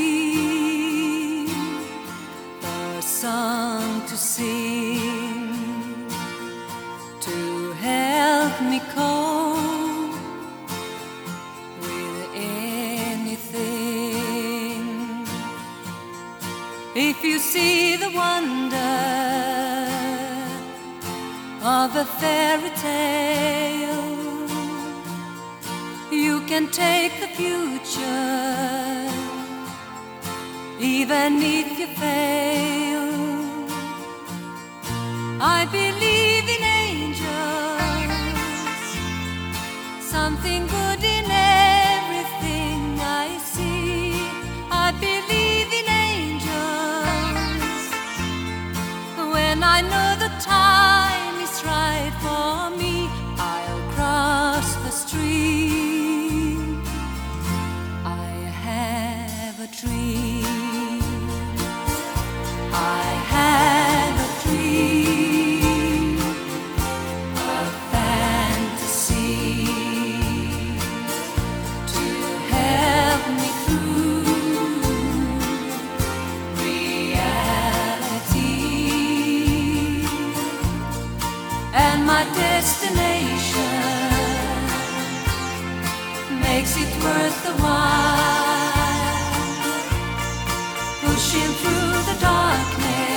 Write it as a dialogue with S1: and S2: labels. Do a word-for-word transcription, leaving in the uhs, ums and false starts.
S1: dream, a song to sing, to help me cope with anything. If you see the wonder of a fairy tale, you can take the future, even if you fail. I believe in angels, something good in everything I see. I believe in angels when I know the time is right for me. I'll cross the street. I have a dream. I have a dream, a fantasy to help me through reality. And my destination makes it worth the while, pushing through the darkness